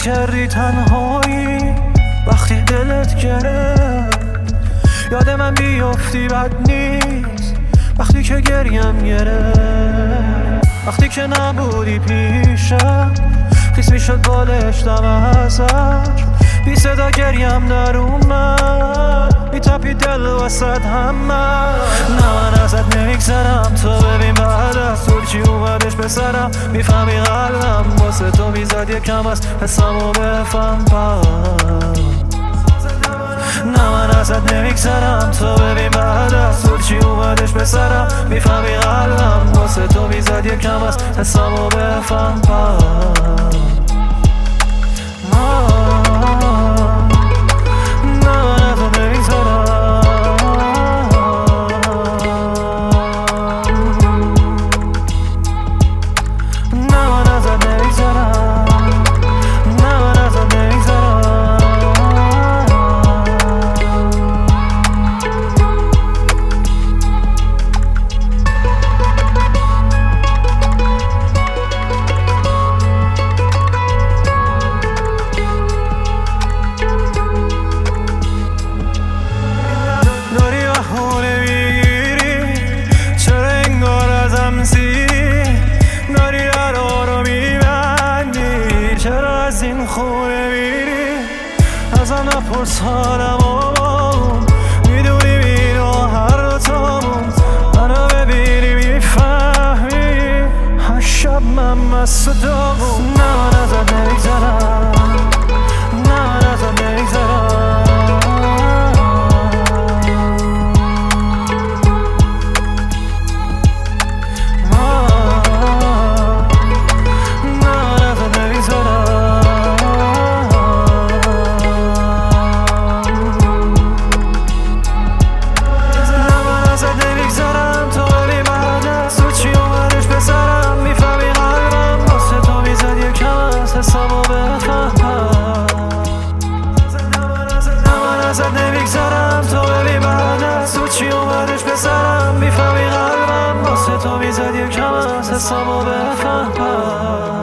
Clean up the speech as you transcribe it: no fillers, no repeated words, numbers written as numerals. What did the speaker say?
کردی تنهایی وقتی دلت گرفت. یاد من بیافتی بد نیست وقتی که گریم گرفت. وقتی که نبودی پیشم خیس میشد بالشتم ازش. بی صدا گریم در اومد میتپی دل وسط همه. نه من ازت نمیگذرم تو ببین بعد از طول چی اومدش به سرم. میفهمی قلبم واسه تو میزد یکم از حسمو بفهم. نه من ازت نمیگذرم تو ببین بعد از طول چی اومدش به سرم. میفهمی قلبم واسه تو میزد یکم از حسمو بفهم. از این خونه میری ازم نپرس حالمو. میدونی میرو هر دوتامون منو ببینی میفهمی هر شب من مست و داغون. نه من ازت نمیگذرم نه من ازت نمیگذرم. ازت نمیگذرم تو ببین بعد از تو چی اومدش به سرم. میفهمی قلبم واسه تو میزد یکم از حسمو بفهم.